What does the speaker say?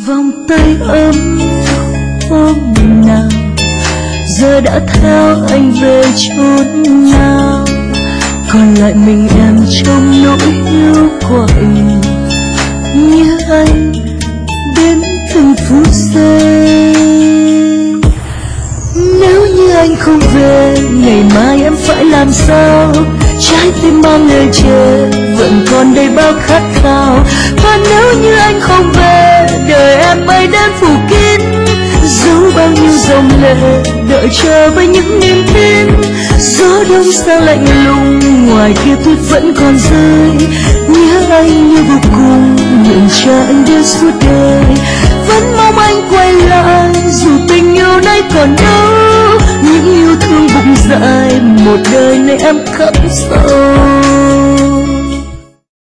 vòng tay ấm hôm nào giờ đã theo anh về chốn nào, còn lại mình em trong nỗi yêu của anh. Nhớ anh đến từng phút giây. Nếu như anh không về, ngày mai em phải làm sao? Trái tim mang lời chờ vẫn còn đầy bao khát khao. Và nếu như anh không về, đời em mây đen phủ kín, giấu bao nhiêu dòng lệ đợi chờ với những niềm tin. Gió đông sang lạnh lùng, ngoài kia tuyết vẫn còn rơi. Nhớ anh như vô cùng, nguyện chờ anh đến suốt đời. Vẫn mong anh quay lại, dù tình yêu nay còn đâu. Những yêu thương bụng dạ một đời này em khắc sâu.